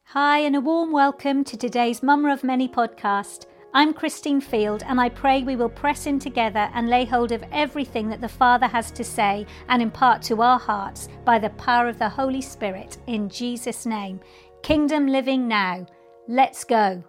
Hi, and a warm welcome to today's Mama of Many podcast. I'm Christine Field, and I pray we will press in together and lay hold of everything that the Father has to say and impart to our hearts by the power of the Holy Spirit, in Jesus' name. Kingdom living now. Let's go.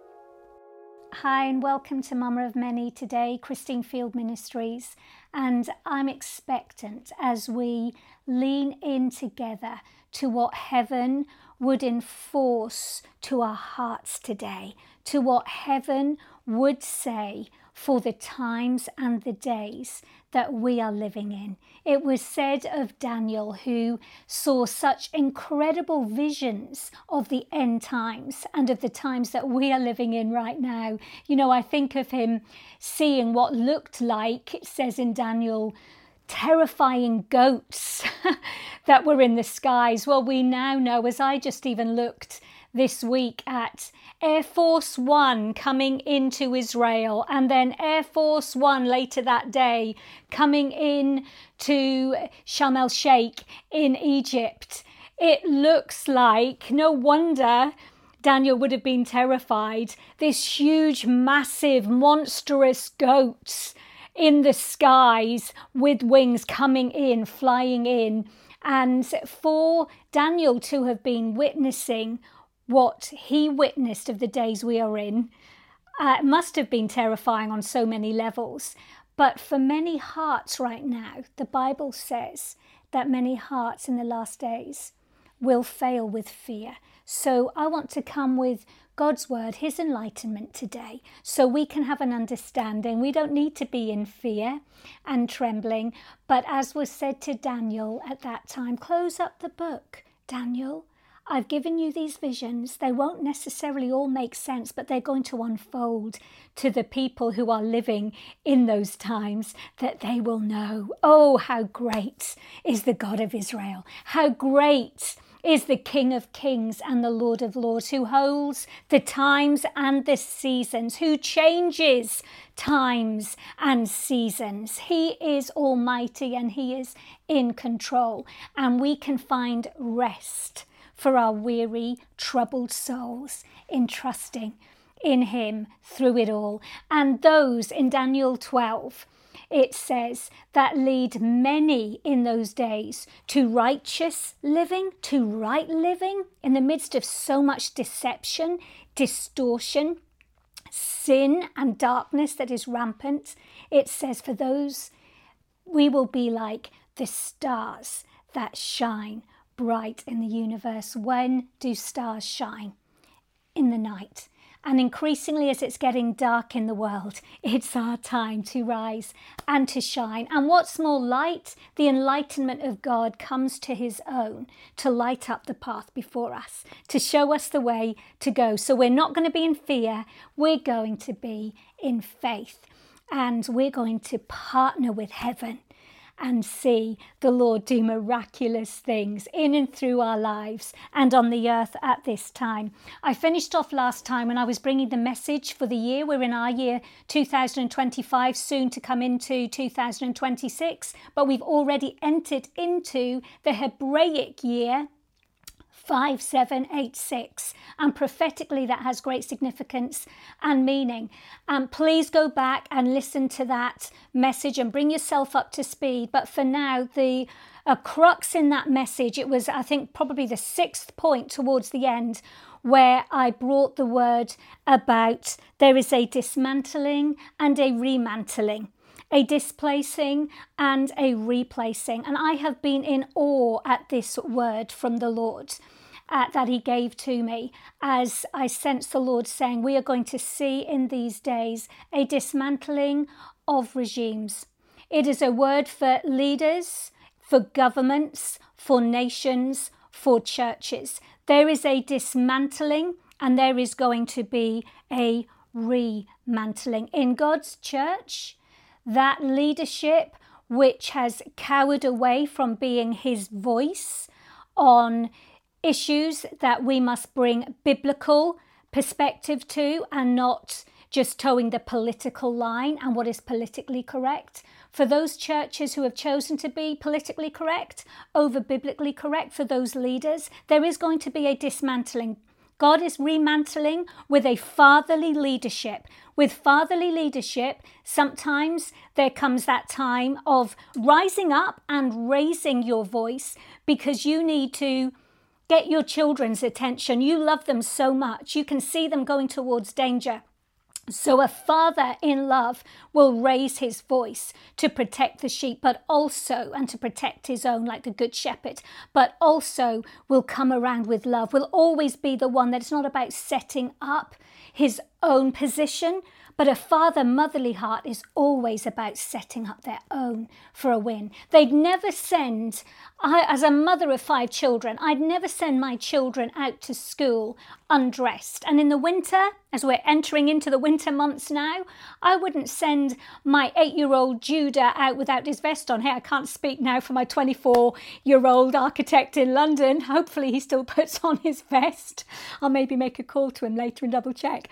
Hi, and welcome to Mama of Many today, Christine Field Ministries. And I'm expectant as we lean in together to what heaven would enforce to our hearts today, to what heaven would say for the times and the days that we are living in. It was said of Daniel, who saw such incredible visions of the end times and of the times that we are living in right now. You know, I think of him seeing what looked like, it says in Daniel, terrifying goats that were in the skies. Well, we now know, as I just even looked this week at Air Force One coming into Israel, and then Air Force One later that day coming in to Sharm el-Sheikh in Egypt. It looks like, no wonder Daniel would have been terrified, this huge, massive, monstrous goats in the skies with wings coming in, flying in. And for Daniel to have been witnessing what he witnessed of the days we are in, must have been terrifying on so many levels. But for many hearts right now, the Bible says that many hearts in the last days will fail with fear. So I want to come with God's word, his enlightenment today, so we can have an understanding. We don't need to be in fear and trembling, but as was said to Daniel at that time, close up the book, Daniel. I've given you these visions. They won't necessarily all make sense, but they're going to unfold to the people who are living in those times, that they will know, oh, how great is the God of Israel. How great is the King of Kings and the Lord of Lords, who holds the times and the seasons, who changes times and seasons. He is almighty and he is in control, and we can find rest for our weary, troubled souls in trusting in him through it all. And those in Daniel 12, it says, that lead many in those days to righteous living, to right living, in the midst of so much deception, distortion, sin and darkness that is rampant. It says, for those, we will be like the stars that shine bright in the universe. When do stars shine? In the night. And increasingly, as it's getting dark in the world, it's our time to rise and to shine. And what's more, light, the enlightenment of God comes to his own to light up the path before us, to show us the way to go. So we're not going to be in fear. We're going to be in faith. And we're going to partner with heaven and see the Lord do miraculous things in and through our lives and on the earth at this time. I finished off last time when I was bringing the message for the year. We're in our year 2025, soon to come into 2026, but we've already entered into the Hebraic year 5786, and prophetically that has great significance and meaning. Please go back and listen to that message and bring yourself up to speed. But for now, the crux in that message, it was, I think, probably the sixth point towards the end, where I brought the word about there is a dismantling and a remantling, a displacing and a replacing. And I have been in awe at this word from the Lord that he gave to me, as I sense the Lord saying, we are going to see in these days a dismantling of regimes. It is a word for leaders, for governments, for nations, for churches. There is a dismantling and there is going to be a remantling. In God's church, that leadership which has cowered away from being his voice on issues that we must bring biblical perspective to, and not just towing the political line and what is politically correct. For those churches who have chosen to be politically correct over biblically correct, for those leaders, there is going to be a dismantling God is remantling with a fatherly leadership. With fatherly leadership, sometimes there comes that time of rising up and raising your voice because you need to get your children's attention. You love them so much. You can see them going towards danger. So a father in love will raise his voice to protect the sheep, but also, and to protect his own like the good shepherd, but also will come around with love, will always be the one that it's not about setting up his own position, but a motherly heart is always about setting up their own for a win. They'd never send, as a mother of 5 children, I'd never send my children out to school undressed. And in the winter, as we're entering into the winter months now, I wouldn't send my 8-year-old Judah out without his vest on. Hey, I can't speak now for my 24-year-old architect in London. Hopefully he still puts on his vest. I'll maybe make a call to him later and double check.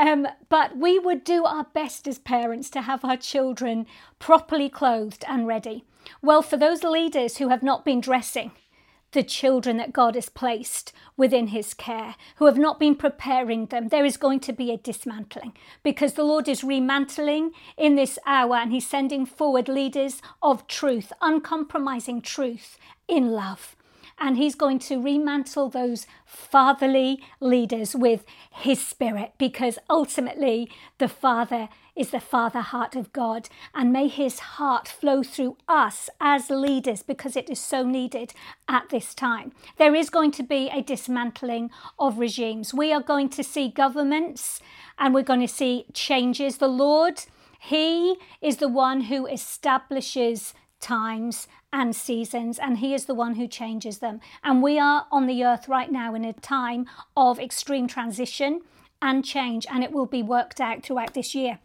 But we would do our best as parents to have our children properly clothed and ready. Well, for those leaders who have not been dressing the children that God has placed within his care, who have not been preparing them, there is going to be a dismantling, because the Lord is remantling in this hour, and he's sending forward leaders of truth, uncompromising truth in love. And he's going to remantle those fatherly leaders with his spirit, because ultimately the Father is the father heart of God. And may his heart flow through us as leaders, because it is so needed at this time. There is going to be a dismantling of regimes. We are going to see governments, and we're going to see changes. The Lord, he is the one who establishes times and seasons, and he is the one who changes them. And we are on the earth right now in a time of extreme transition and change, and it will be worked out throughout this year.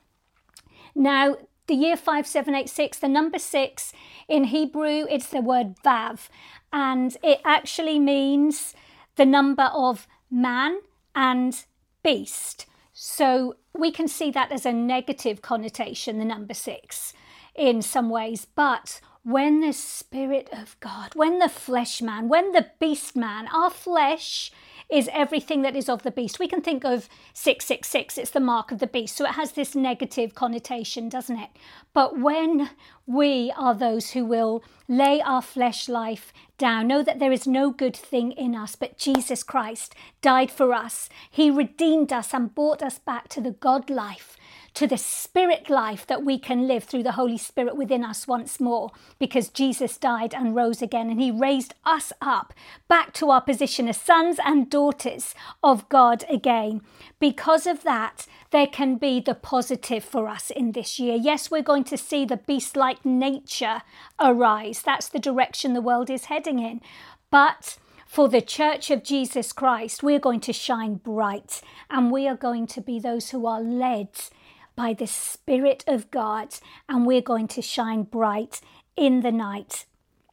Now, the year 5786, the number 6 in Hebrew, it's the word Vav, and it actually means the number of man and beast. So we can see that as a negative connotation, the number 6, in some ways. But when the Spirit of God, when the flesh man, when the beast man, our flesh is everything that is of the beast. We can think of 666, it's the mark of the beast. So it has this negative connotation, doesn't it? But when we are those who will lay our flesh life down, know that there is no good thing in us, but Jesus Christ died for us. He redeemed us and brought us back to the God life, to the spirit life that we can live through the Holy Spirit within us once more, because Jesus died and rose again, and he raised us up back to our position as sons and daughters of God again. Because of that, there can be the positive for us in this year. Yes, we're going to see the beast-like nature arise. That's the direction the world is heading in. But for the Church of Jesus Christ, we're going to shine bright, and we are going to be those who are led by the Spirit of God, and we're going to shine bright in the night.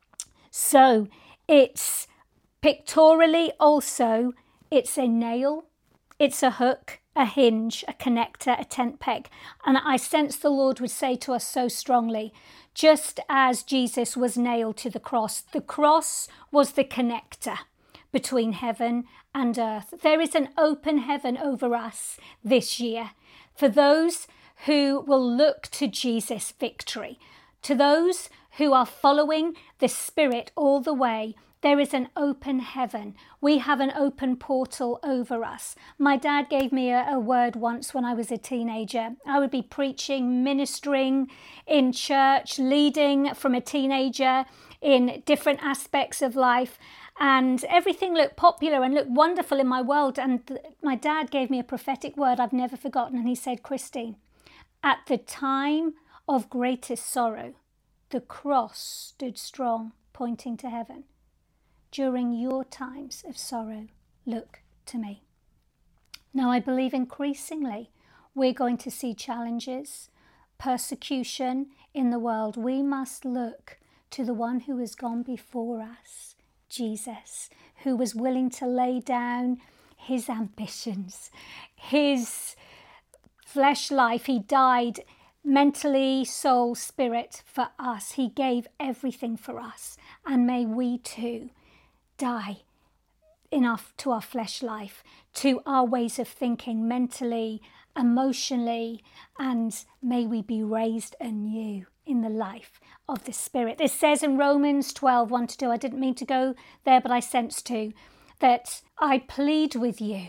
So it's pictorially also, it's a nail, it's a hook, a hinge, a connector, a tent peg. And I sense the Lord would say to us so strongly, just as Jesus was nailed to the cross was the connector between heaven and earth. There is an open heaven over us this year. For those who will look to Jesus' victory, to those who are following the Spirit all the way, there is an open heaven. We have an open portal over us. My dad gave me a word once when I was a teenager. I would be preaching, ministering in church, leading from a teenager in different aspects of life, and everything looked popular and looked wonderful in my world. And my dad gave me a prophetic word I've never forgotten. And he said, Christine, at the time of greatest sorrow, the cross stood strong, pointing to heaven. During your times of sorrow, look to me. Now, I believe increasingly we're going to see challenges, persecution in the world. We must look to the one who has gone before us, Jesus, who was willing to lay down his ambitions, his flesh life. He died mentally, soul, spirit for us. He gave everything for us. And may we too die to our flesh life, to our ways of thinking mentally, emotionally, and may we be raised anew in the life of the Spirit. It says in Romans 12, 1-2, I didn't mean to go there, but I sensed to, that I plead with you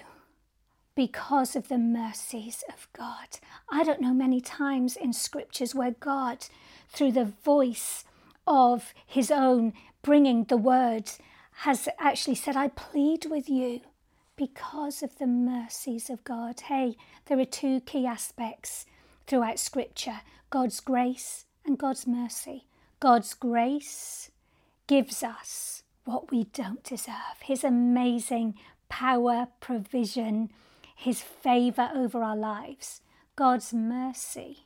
because of the mercies of God. I don't know many times in scriptures where God, through the voice of his own bringing the word, has actually said, I plead with you because of the mercies of God. Hey, there are two key aspects throughout scripture: God's grace and God's mercy. God's grace gives us what we don't deserve. His amazing power, provision, his favour over our lives. God's mercy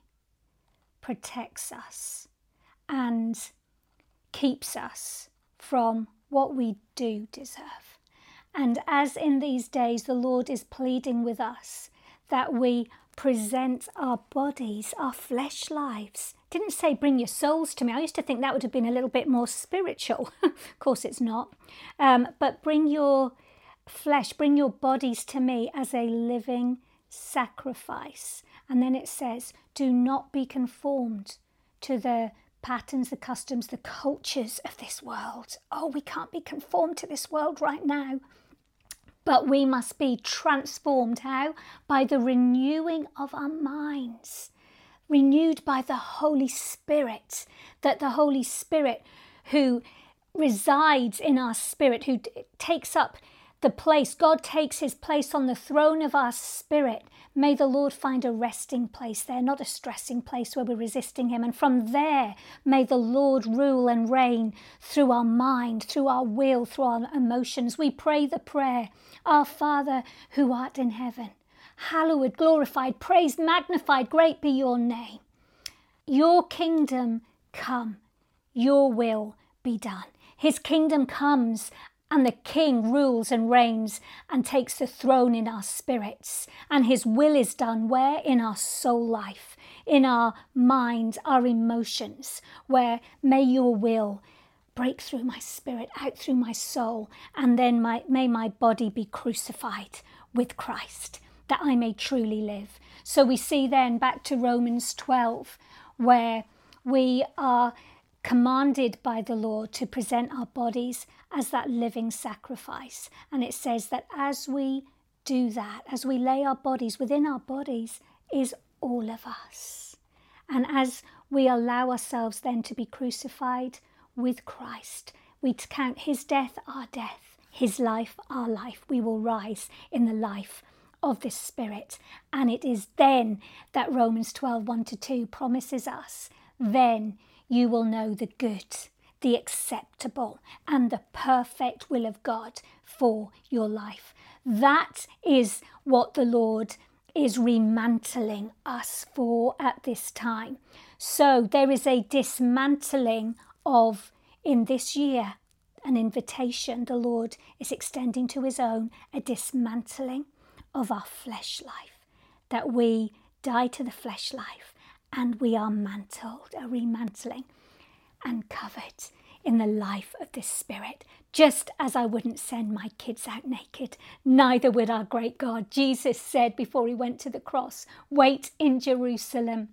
protects us and keeps us from what we do deserve. And as in these days the Lord is pleading with us that we present our bodies, our flesh lives. Didn't say bring your souls to me. I used to think that would have been a little bit more spiritual. Of course it's not. But bring your flesh, bring your bodies to me as a living sacrifice. And then it says, do not be conformed to the patterns, the customs, the cultures of this world. Oh, we can't be conformed to this world right now. But we must be transformed. How? By the renewing of our minds. Renewed by the Holy Spirit. That the Holy Spirit who resides in our spirit, who takes up the place, God takes his place on the throne of our spirit. May the Lord find a resting place there, not a stressing place where we're resisting him. And from there, may the Lord rule and reign through our mind, through our will, through our emotions. We pray the prayer, Our Father who art in heaven, hallowed, glorified, praised, magnified, great be your name. Your kingdom come, your will be done. His kingdom comes and the King rules and reigns and takes the throne in our spirits. And his will is done where? In our soul life, in our mind, our emotions, where may your will break through my spirit, out through my soul, and then may my body be crucified with Christ, that I may truly live. So we see then back to Romans 12, where we are commanded by the Lord to present our bodies as that living sacrifice. And it says that as we do that, as we lay our bodies, within our bodies is all of us. And as we allow ourselves then to be crucified with Christ, we count his death our death, his life our life. We will rise in the life of the Spirit. And it is then that Romans 12, 1-2 promises us, then you will know the good, the acceptable, and the perfect will of God for your life. That is what the Lord is remantling us for at this time. So there is a dismantling of, in this year, an invitation the Lord is extending to his own, a dismantling of our flesh life, that we die to the flesh life and we are mantled, a remantling, and covered in the life of the Spirit. Just as I wouldn't send my kids out naked, neither would our great God. Jesus said before he went to the cross, wait in Jerusalem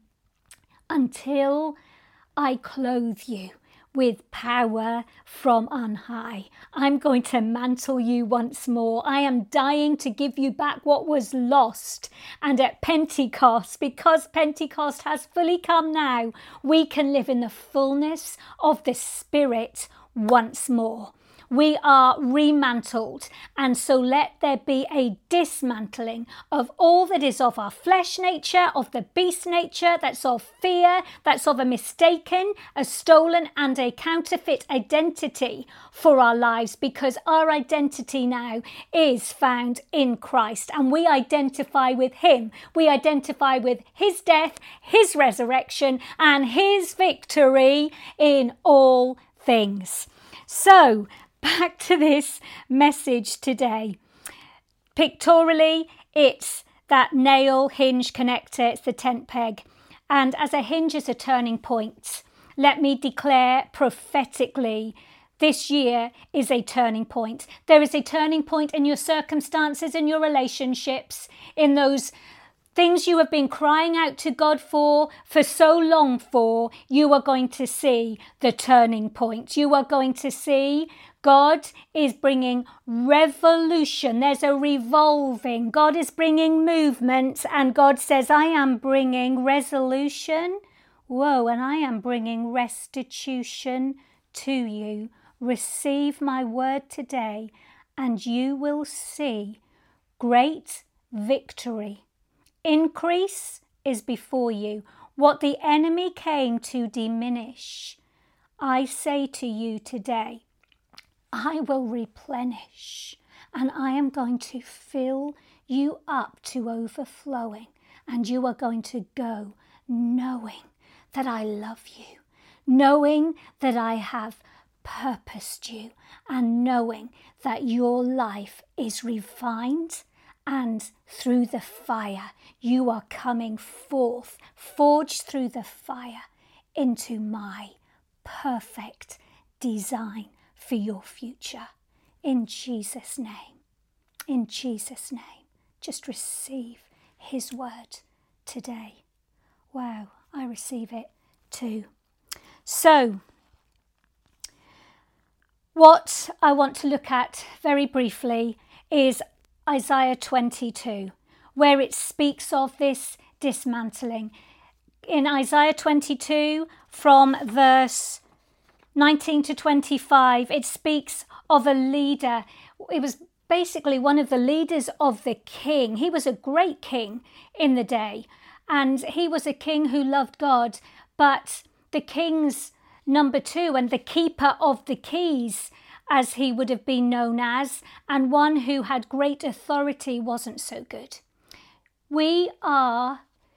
until I clothe you with power from on high. I'm going to mantle you once more. I am dying to give you back what was lost. And at Pentecost, because Pentecost has fully come now, we can live in the fullness of the Spirit once more. We are remantled, and so let there be a dismantling of all that is of our flesh nature, of the beast nature, that's of fear, that's of a mistaken, a stolen and a counterfeit identity for our lives, because our identity now is found in Christ and we identify with him. We identify with his death, his resurrection and his victory in all things. So, back to this message today. Pictorially, it's that nail hinge connector, it's the tent peg. And as a hinge is a turning point, let me declare prophetically this year is a turning point. There is a turning point in your circumstances, in your relationships, in those things you have been crying out to God for so long for. You are going to see the turning point. You are going to see God is bringing revolution. There's a revolving. God is bringing movement, and God says, I am bringing resolution. Whoa, and I am bringing restitution to you. Receive my word today, and you will see great victory. Increase is before you. What the enemy came to diminish, I say to you today, I will replenish, and I am going to fill you up to overflowing, and you are going to go knowing that I love you, knowing that I have purposed you, and knowing that your life is refined, and through the fire you are coming forth, forged through the fire into my perfect design for your future. In Jesus' name. In Jesus' name. Just receive his word today. Wow, I receive it too. So, what I want to look at very briefly is Isaiah 22, where it speaks of this dismantling. In Isaiah 22, from verse 19 to 25, it speaks of a leader. It was basically one of the leaders of the king. He was a great king in the day, and he was a king who loved God, but the king's number two and the keeper of the keys, as he would have been known as, and one who had great authority, wasn't so good. We are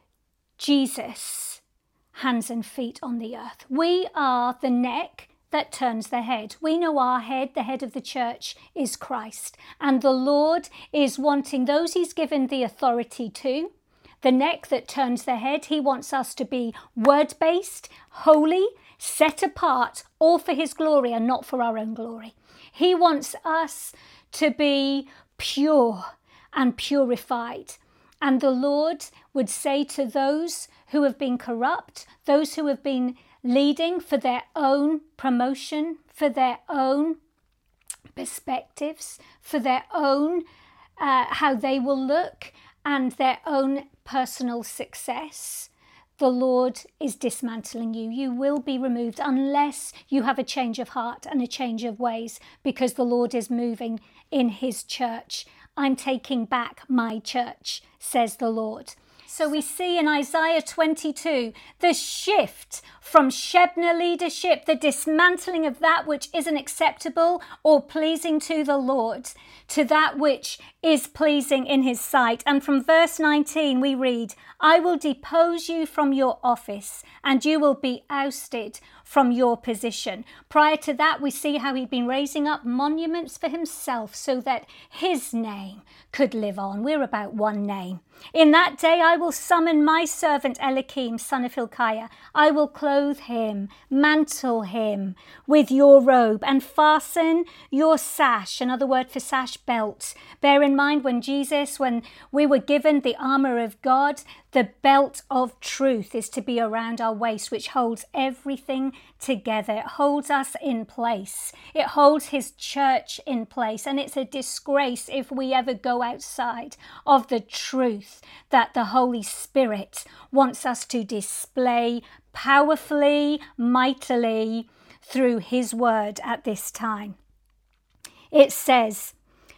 Jesus, hands and feet on the earth. We are the neck that turns the head. We know our head, the head of the church, is Christ. And the Lord is wanting those he's given the authority to, the neck that turns the head. He wants us to be word-based, holy, set apart, all for his glory and not for our own glory. He wants us to be pure and purified. And the Lord would say to those who have been corrupt, those who have been leading for their own promotion, for their own perspectives, for their own how they will look and their own personal success, the Lord is dismantling you. You will be removed unless you have a change of heart and a change of ways, because the Lord is moving in his church. I'm taking back my church, says the Lord. So we see in Isaiah 22 the shift from Shebna leadership, the dismantling of that which isn't acceptable or pleasing to the Lord, to that which is pleasing in his sight. And from verse 19 we read, I will depose you from your office, and you will be ousted from your position. Prior to that, we see how he'd been raising up monuments for himself so that his name could live on. We're about one name. In that day I will summon my servant Eliakim, son of Hilkiah. I will clothe him, mantle him with your robe, and fasten your sash, another word for sash, belt. Bear in mind when we were given the armour of God, the belt of truth is to be around our waist, which holds everything together. It holds us in place. It holds his church in place. And it's a disgrace if we ever go outside of the truth that the Holy Spirit wants us to display powerfully, mightily through his word at this time. It says,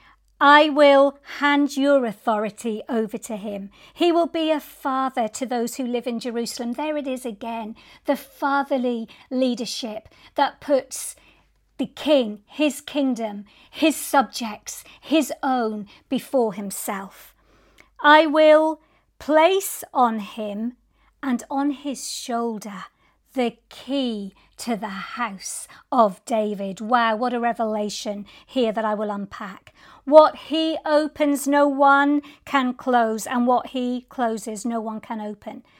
I will hand your authority over to him. He will be a father to those who live in Jerusalem. There it is again, the fatherly leadership that puts the king, his kingdom, his subjects, his own before himself. I will place on him and on his shoulder the key to the house of David. Wow, what a revelation here that I will unpack. What he opens, no one can close, and what he closes, no one can open.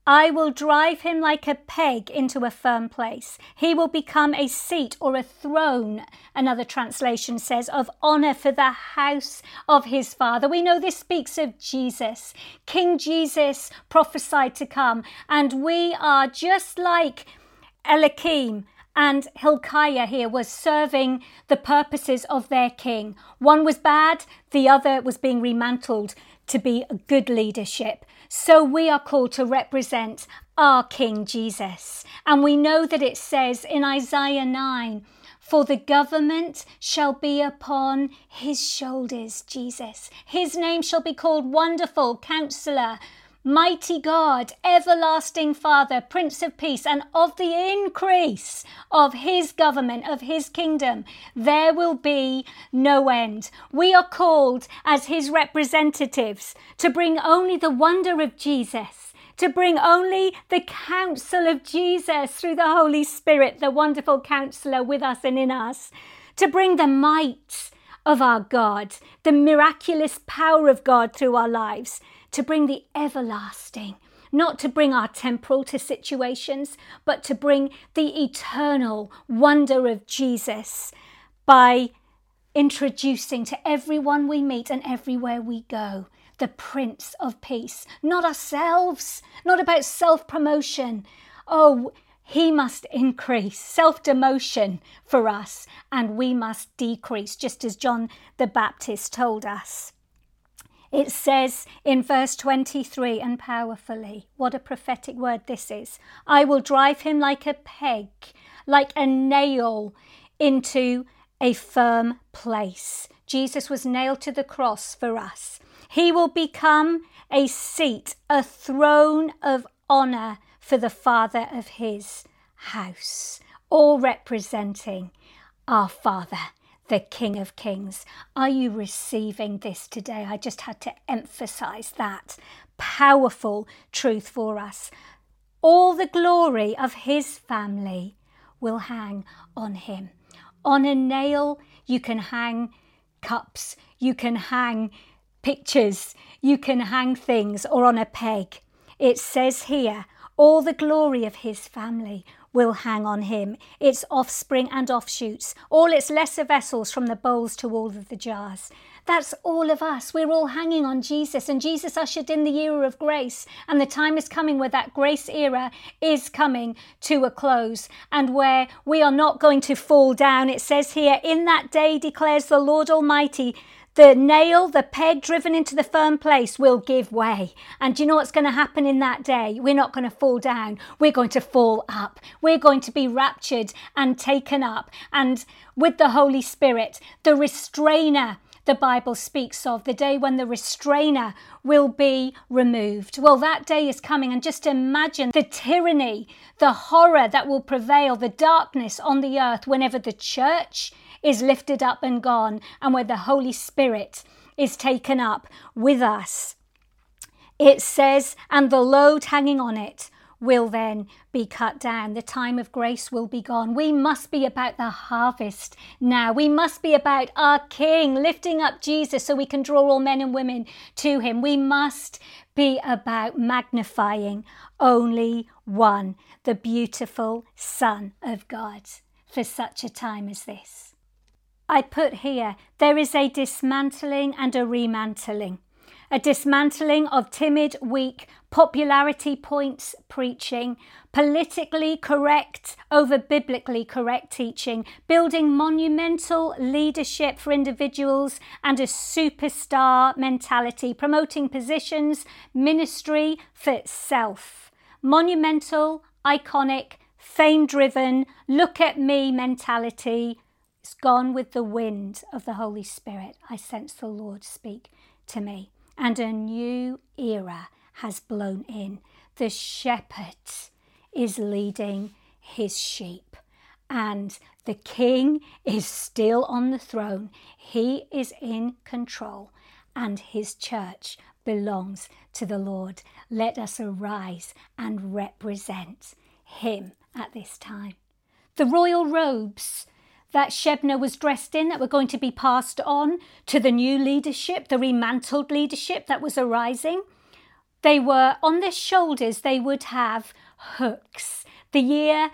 I will drive him like a peg into a firm place. He will become a seat or a throne, another translation says, of honour for the house of his father. We know this speaks of Jesus. King Jesus prophesied to come, and we are just like Eliakim and Hilkiah here was serving the purposes of their king. One was bad, the other was being remantled to be a good leadership. So we are called to represent our King Jesus. And we know that it says in Isaiah 9, for the government shall be upon his shoulders, Jesus. His name shall be called Wonderful Counselor, Mighty God, Everlasting Father, Prince of Peace, and of the increase of his government, of his kingdom, there will be no end. We are called as his representatives to bring only the wonder of Jesus, to bring only the counsel of Jesus through the Holy Spirit, the wonderful counselor with us and in us, to bring the might of our God, the miraculous power of God through our lives, to bring the everlasting, not to bring our temporal to situations, but to bring the eternal wonder of Jesus by introducing to everyone we meet and everywhere we go the Prince of Peace, not ourselves, not about self-promotion. Oh, he must increase, self-demotion for us, and we must decrease, just as John the Baptist told us. It says in verse 23, and powerfully, what a prophetic word this is, I will drive him like a peg, like a nail into a firm place. Jesus was nailed to the cross for us. He will become a seat, a throne of honour for the Father of his house, all representing our Father, the King of Kings. Are you receiving this today? I just had to emphasize that powerful truth for us. All the glory of his family will hang on him. On a nail, you can hang cups, you can hang pictures, you can hang things, or on a peg. It says here, all the glory of his family will hang on him, its offspring and offshoots, all its lesser vessels from the bowls to all of the jars. That's all of us. We're all hanging on Jesus, and Jesus ushered in the era of grace, and the time is coming where that grace era is coming to a close, and where we are not going to fall down. It says here, in that day declares the Lord Almighty, the nail, the peg driven into the firm place will give way. And do you know what's going to happen in that day? We're not going to fall down. We're going to fall up. We're going to be raptured and taken up. And with the Holy Spirit, the restrainer, the Bible speaks of, the day when the restrainer will be removed. Well, that day is coming, and just imagine the tyranny, the horror that will prevail, the darkness on the earth whenever the church is lifted up and gone, and where the Holy Spirit is taken up with us. It says, and the load hanging on it will then be cut down. The time of grace will be gone. We must be about the harvest now. We must be about our King, lifting up Jesus so we can draw all men and women to him. We must be about magnifying only one, the beautiful Son of God, for such a time as this. I put here, there is a dismantling and a remantling. A dismantling of timid, weak, popularity points preaching, politically correct over biblically correct teaching, building monumental leadership for individuals and a superstar mentality, promoting positions, ministry for self. Monumental, iconic, fame-driven, look at me mentality. It's gone with the wind of the Holy Spirit. I sense the Lord speak to me. And a new era has blown in. The shepherd is leading his sheep, and the King is still on the throne. He is in control, and his church belongs to the Lord. Let us arise and represent him at this time. The royal robes that Shebna was dressed in, that were going to be passed on to the new leadership, the remantled leadership that was arising, They were on their shoulders, they would have hooks. The year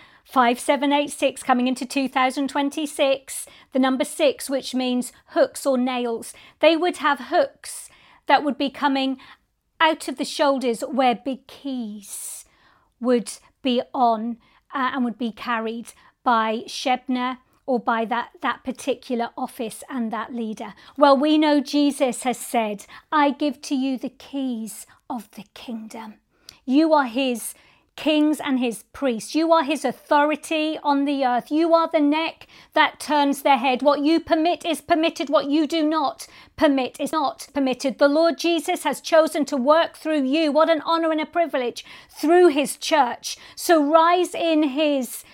5786 coming into 2026, the number 6, which means hooks or nails. They would have hooks that would be coming out of the shoulders where big keys would be on and would be carried by Shebna or by that particular office and that leader. Well, we know Jesus has said, I give to you the keys of the kingdom. You are his kings and his priests. You are his authority on the earth. You are the neck that turns their head. What you permit is permitted. What you do not permit is not permitted. The Lord Jesus has chosen to work through you. What an honor and a privilege, through his church. So rise in his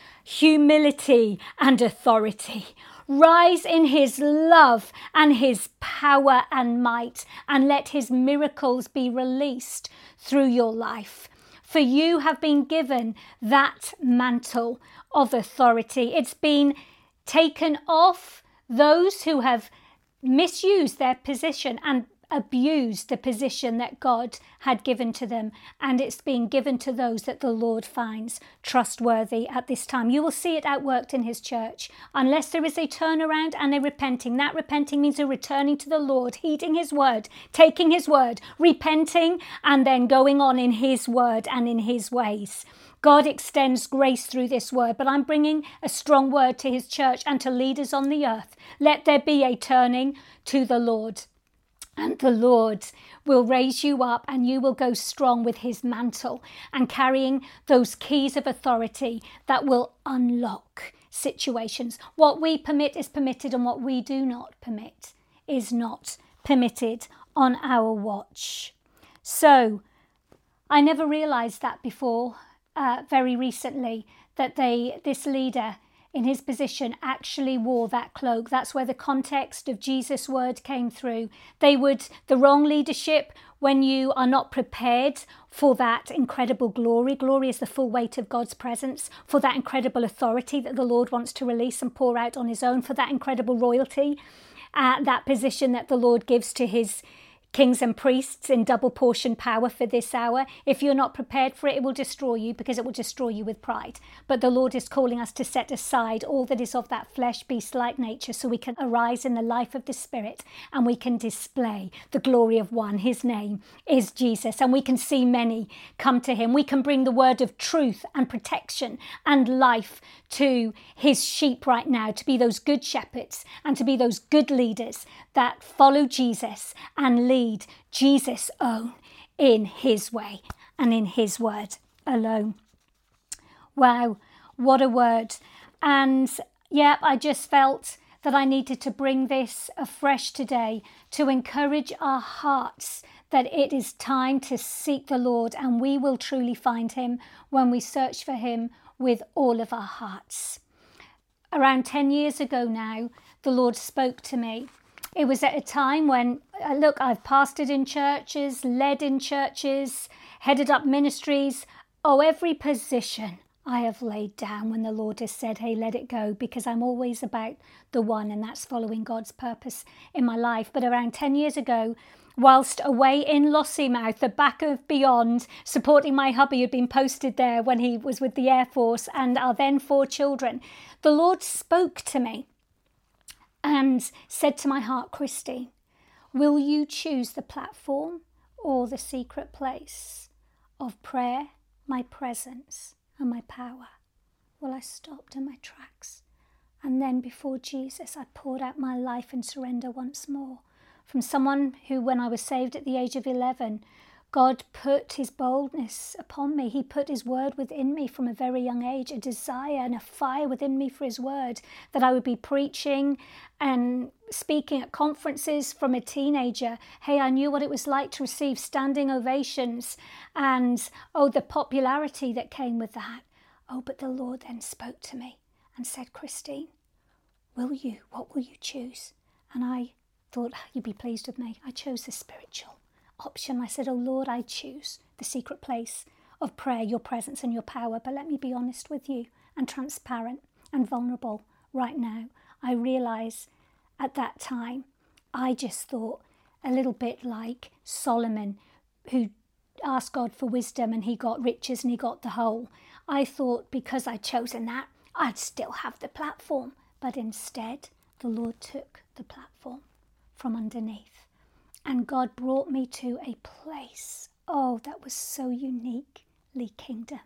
humility and authority. Rise in his love and his power and might, and let his miracles be released through your life. For you have been given that mantle of authority. It's been taken off those who have misused their position and abused the position that God had given to them, and it's been given to those that the Lord finds trustworthy at this time. You will see it outworked in his church unless there is a turnaround and a repenting. That repenting means a returning to the Lord, heeding his word, taking his word, repenting, and then going on in his word and in his ways. God extends grace through this word, but I'm bringing a strong word to his church and to leaders on the earth. Let there be a turning to the Lord. And the Lord will raise you up, and you will go strong with his mantle and carrying those keys of authority that will unlock situations. What we permit is permitted, and what we do not permit is not permitted on our watch. So I never realized that before, very recently, that this leader in his position actually wore that cloak. That's where the context of Jesus' word came through. The wrong leadership, when you are not prepared for that incredible glory is the full weight of God's presence, for that incredible authority that the Lord wants to release and pour out on his own, for that incredible royalty, that position that the Lord gives to his kings and priests in double portion power for this hour. If you're not prepared for it, it will destroy you, because it will destroy you with pride. But the Lord is calling us to set aside all that is of that flesh, beast-like nature, so we can arise in the life of the Spirit, and we can display the glory of one. His name is Jesus, and we can see many come to him. We can bring the word of truth and protection and life to his sheep right now, to be those good shepherds and to be those good leaders that follow Jesus and lead Jesus' own in his way and in his word alone. Wow, what a word. And I just felt that I needed to bring this afresh today to encourage our hearts that it is time to seek the Lord, and we will truly find him when we search for him with all of our hearts. Around 10 years ago now, the Lord spoke to me. It was at a time when, I've pastored in churches, led in churches, headed up ministries. Every position I have laid down when the Lord has said, hey, let it go, because I'm always about the one, and that's following God's purpose in my life. But around 10 years ago, whilst away in Lossiemouth, the back of Beyond, supporting my hubby who'd been posted there when he was with the Air Force, and our then 4 children, the Lord spoke to me and said to my heart, Christine, will you choose the platform or the secret place of prayer, my presence and my power? Well, I stopped in my tracks, and then before Jesus I poured out my life in surrender once more. From someone who, when I was saved at the age of 11, God put his boldness upon me. He put his word within me from a very young age, a desire and a fire within me for his word, that I would be preaching and speaking at conferences from a teenager. Hey, I knew what it was like to receive standing ovations and, the popularity that came with that. But the Lord then spoke to me and said, Christine, what will you choose? And I thought, you'd be pleased with me. I chose the spiritual option. I said, Lord, I choose the secret place of prayer, your presence and your power. But let me be honest with you and transparent and vulnerable right now. I realise at that time, I just thought a little bit like Solomon, who asked God for wisdom and he got riches and he got the whole. I thought because I'd chosen that, I'd still have the platform. But instead, the Lord took the platform from underneath. And God brought me to a place, that was so uniquely kingdom.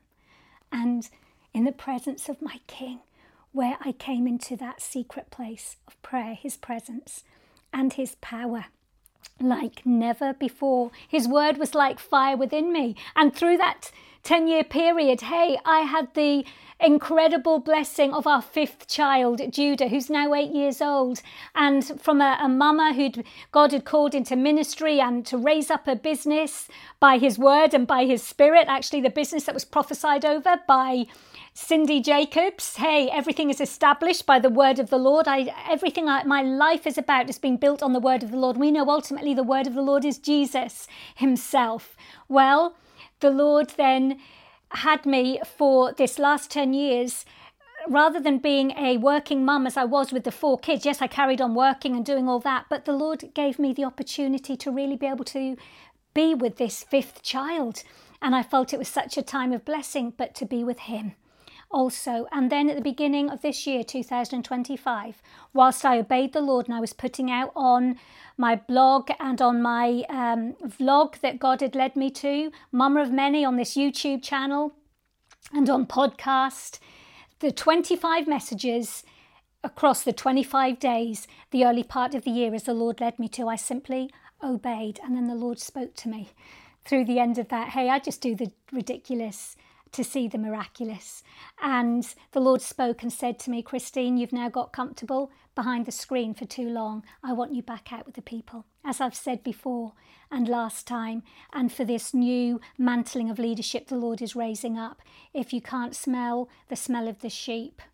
And in the presence of my King, where I came into that secret place of prayer, his presence and his power like never before. His word was like fire within me. And through that 10-year period, I had the incredible blessing of our 5th child, Judah, who's now 8 years old. And from a mama who God had called into ministry and to raise up a business by his word and by his spirit, actually the business that was prophesied over by Cindy Jacobs. Everything is established by the word of the Lord. Everything my life is about has been built on the word of the Lord. We know ultimately the word of the Lord is Jesus himself. Well, the Lord then had me for this last 10 years, rather than being a working mum as I was with the 4 kids. Yes, I carried on working and doing all that, but the Lord gave me the opportunity to really be able to be with this 5th child. And I felt it was such a time of blessing, but to be with him also. And then at the beginning of this year, 2025, whilst I obeyed the Lord and I was putting out on my blog and on my vlog that God had led me to, Mama of Many, on this YouTube channel and on podcast, the 25 messages across the 25 days, the early part of the year, as the Lord led me to, I simply obeyed. And then the Lord spoke to me through the end of that. I just do the ridiculous to see the miraculous. And the Lord spoke and said to me, Christine, you've now got comfortable behind the screen for too long. I want you back out with the people, as I've said before and last time. And for this new mantling of leadership the Lord is raising up, if you can't smell the smell of the sheep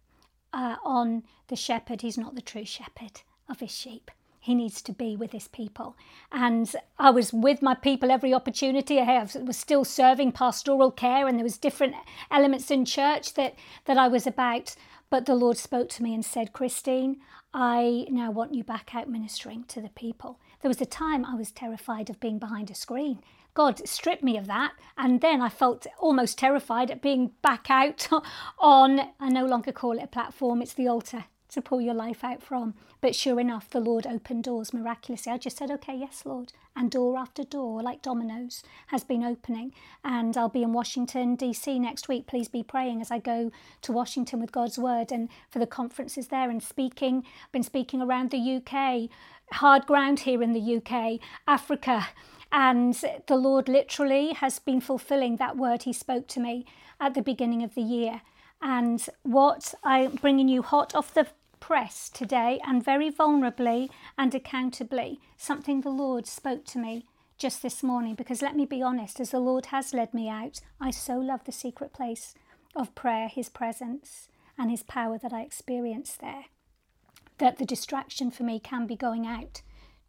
on the shepherd, he's not the true shepherd of his sheep. He needs to be with his people. And I was with my people every opportunity. I was still serving pastoral care, and there was different elements in church that I was about. But the Lord spoke to me and said, Christine, I now want you back out ministering to the people. There was a time I was terrified of being behind a screen. God stripped me of that. And then I felt almost terrified at being back out on, I no longer call it a platform, it's the altar to pull your life out from. But sure enough, the Lord opened doors miraculously. I just said, okay, yes, Lord. And door after door, like dominoes, has been opening. And I'll be in Washington, DC next week. Please be praying as I go to Washington with God's word and for the conferences there and speaking. I've been speaking around the UK, hard ground here in the UK, Africa. And the Lord literally has been fulfilling that word he spoke to me at the beginning of the year. And what I'm bringing you hot off the press today, and very vulnerably and accountably, something the Lord spoke to me just this morning. Because let me be honest, as the Lord has led me out, I so love the secret place of prayer, his presence and his power that I experience there, that the distraction for me can be going out.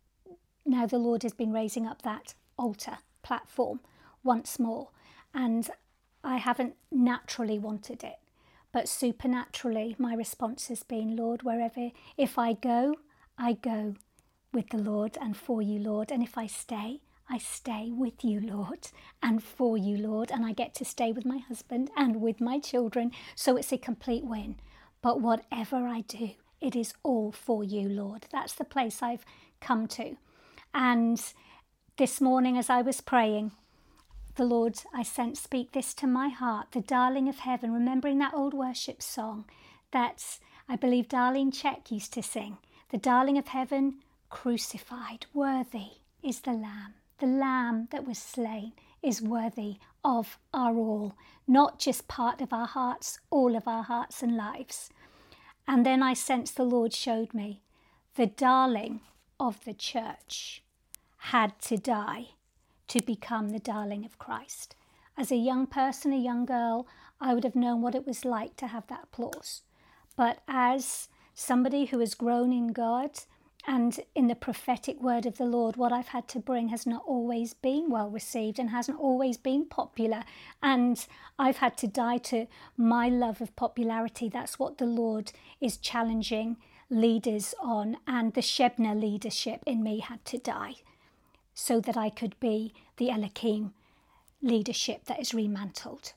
Now the Lord has been raising up that altar platform once more, and I haven't naturally wanted it. But supernaturally, my response has been, Lord, wherever, if I go with the Lord and for you, Lord. And if I stay with you, Lord, and for you, Lord. And I get to stay with my husband and with my children. So it's a complete win. But whatever I do, it is all for you, Lord. That's the place I've come to. And this morning as I was praying, the Lord, I sense, speak this to my heart, the darling of heaven, remembering that old worship song that I believe Darlene Check used to sing. The darling of heaven, crucified, worthy is the lamb that was slain is worthy of our all, not just part of our hearts, all of our hearts and lives. And then I sense the Lord showed me the darling of the church had to die to become the darling of Christ. As a young person, a young girl, I would have known what it was like to have that applause. But as somebody who has grown in God and in the prophetic word of the Lord, what I've had to bring has not always been well received and hasn't always been popular. And I've had to die to my love of popularity. That's what the Lord is challenging leaders on. And the Shebna leadership in me had to die, so that I could be the Elohim leadership that is remantled.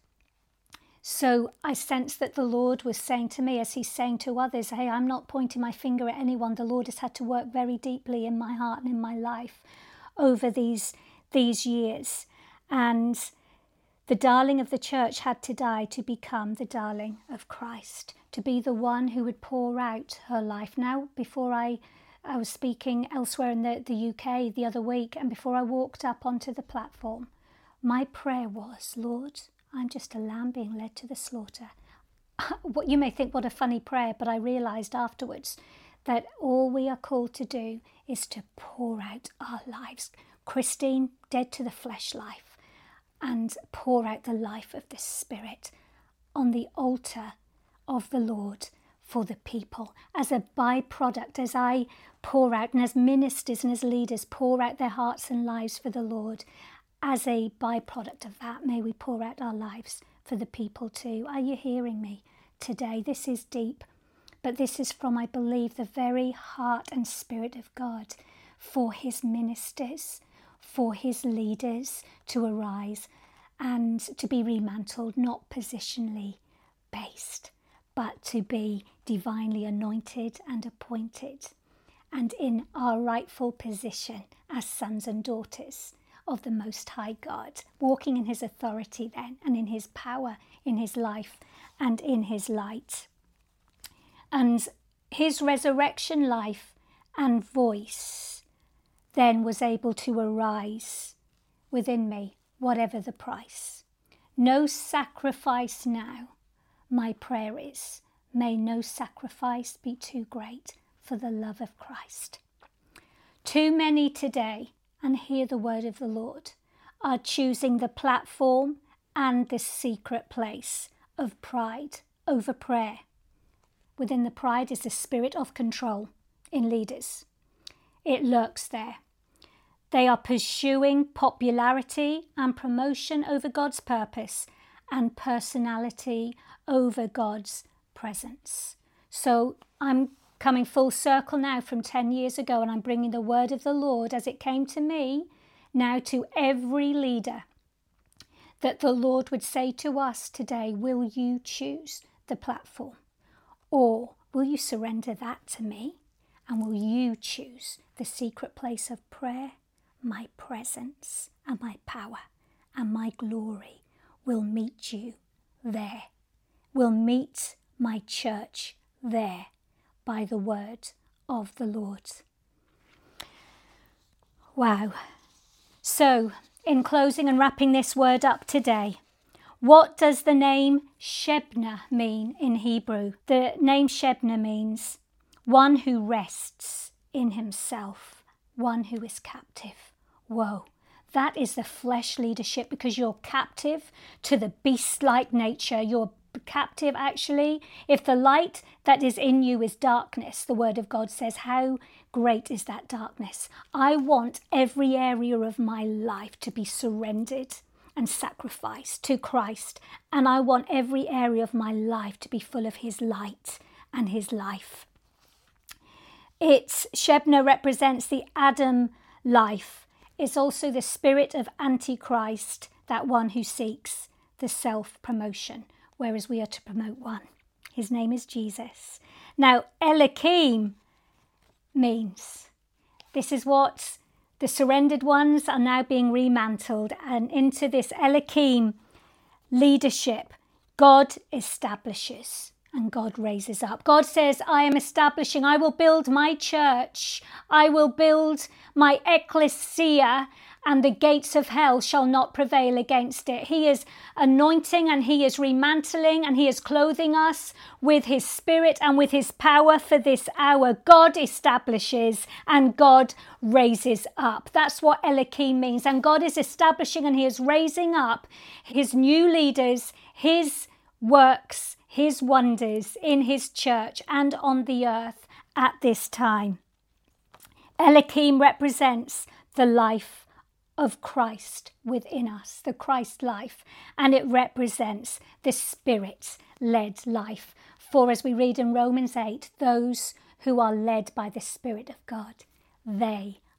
So I sense that the Lord was saying to me, as he's saying to others, hey, I'm not pointing my finger at anyone. The Lord has had to work very deeply in my heart and in my life over these years. And the darling of the church had to die to become the darling of Christ, to be the one who would pour out her life. Now, before I was speaking elsewhere in the UK the other week, and before I walked up onto the platform, my prayer was, Lord, I'm just a lamb being led to the slaughter. What you may think, what a funny prayer, but I realised afterwards that all we are called to do is to pour out our lives. Christine, dead to the flesh life, and pour out the life of the Spirit on the altar of the Lord for the people. As a byproduct, as I pour out, and as ministers and as leaders pour out their hearts and lives for the Lord, as a byproduct of that, may we pour out our lives for the people too. Are you hearing me today? This is deep, but this is from, I believe, the very heart and spirit of God for his ministers, for his leaders to arise and to be remantled, not positionally based, but to be divinely anointed and appointed, and in our rightful position as sons and daughters of the Most High God, walking in his authority then, and in his power, in his life, and in his light. And his resurrection life and voice then was able to arise within me, whatever the price. No sacrifice now, my prayer is, may no sacrifice be too great for the love of Christ. Too many today, and hear the word of the Lord, are choosing the platform and the secret place of pride over prayer. Within the pride is the spirit of control in leaders. It lurks there. They are pursuing popularity and promotion over God's purpose, and personality over God's presence. So I'm coming full circle now from 10 years ago, and I'm bringing the word of the Lord as it came to me now to every leader, that the Lord would say to us today, will you choose the platform, or will you surrender that to me, and will you choose the secret place of prayer? My presence and my power and my glory will meet you there, will meet my church there, by the word of the Lord. Wow. So, in closing and wrapping this word up today, what does the name Shebna mean in Hebrew? The name Shebna means one who rests in himself, one who is captive. Whoa. That is the flesh leadership, because you're captive to the beast-like nature. You're captive, actually. If the light that is in you is darkness, the word of God says, how great is that darkness? I want every area of my life to be surrendered and sacrificed to Christ. And I want every area of my life to be full of his light and his life. Shebna represents the Adam life. It's also the spirit of Antichrist, that one who seeks the self-promotion, whereas we are to promote one. His name is Jesus. Now, Elohim means, this is what the surrendered ones are now being remantled, and into this Elohim leadership, God establishes and God raises up. God says, I am establishing, I will build my church, I will build my ecclesia, and the gates of hell shall not prevail against it. He is anointing and he is remantling and he is clothing us with his spirit and with his power for this hour. God establishes and God raises up. That's what Elohim means. And God is establishing and he is raising up his new leaders, his works, his wonders in his church and on the earth at this time. Elohim represents the life of Christ within us, the Christ life, and it represents the Spirit-led life. For as we read in Romans 8, those who are led by the Spirit of God, they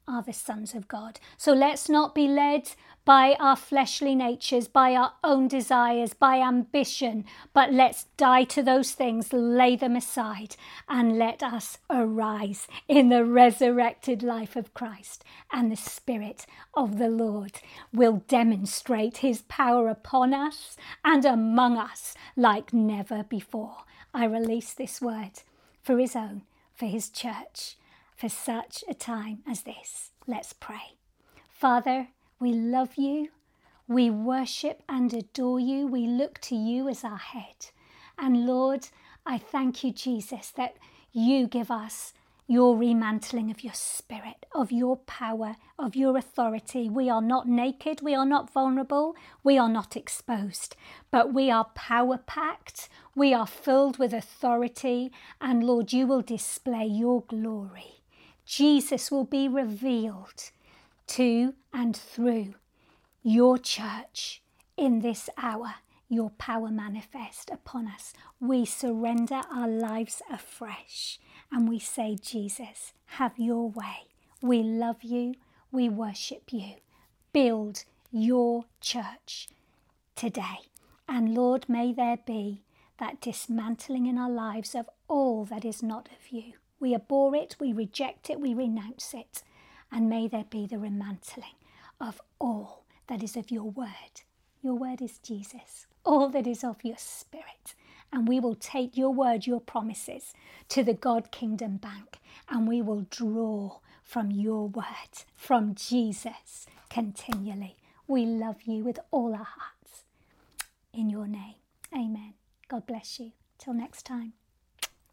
are the sons of God. So let's not be led by our fleshly natures, by our own desires, by ambition, but let's die to those things, lay them aside, and let us arise in the resurrected life of Christ. And the Spirit of the Lord will demonstrate his power upon us and among us like never before. I release this word for his own, for his church, for such a time as this. Let's pray. Father, we love you. We worship and adore you. We look to you as our head. And Lord, I thank you, Jesus, that you give us your remantling of your Spirit, of your power, of your authority. We are not naked, we are not vulnerable, we are not exposed, but we are power-packed, we are filled with authority, and Lord, you will display your glory. Jesus will be revealed to and through your church in this hour. Your power manifest upon us. We surrender our lives afresh and we say, Jesus, have your way. We love you. We worship you. Build your church today. And Lord, may there be that dismantling in our lives of all that is not of you. We abhor it, we reject it, we renounce it. And may there be the remantling of all that is of your word. Your word is Jesus. All that is of your Spirit. And we will take your word, your promises, to the God Kingdom Bank. And we will draw from your word, from Jesus, continually. We love you with all our hearts. In your name, amen. God bless you. Till next time.